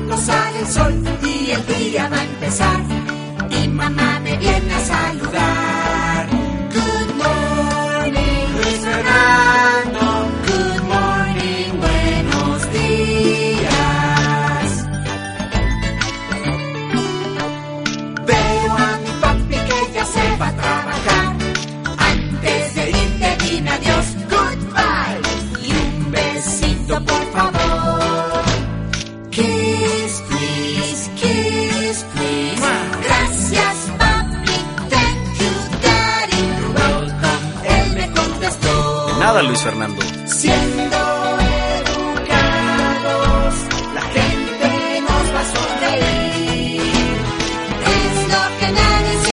cuando sale el sol y el día va a empezar. Y mamá me viene a saludar. Good morning, Luis Fernando. Good morning, buenos días. Veo a mi papi que ya se va a trabajar. Antes de irte dime adiós, goodbye. Y un besito por favor. Kiss, please, kiss, please. Gracias, papi, thank you, daddy, you're welcome. Él me contestó. De nada, Luis Fernando. Siendo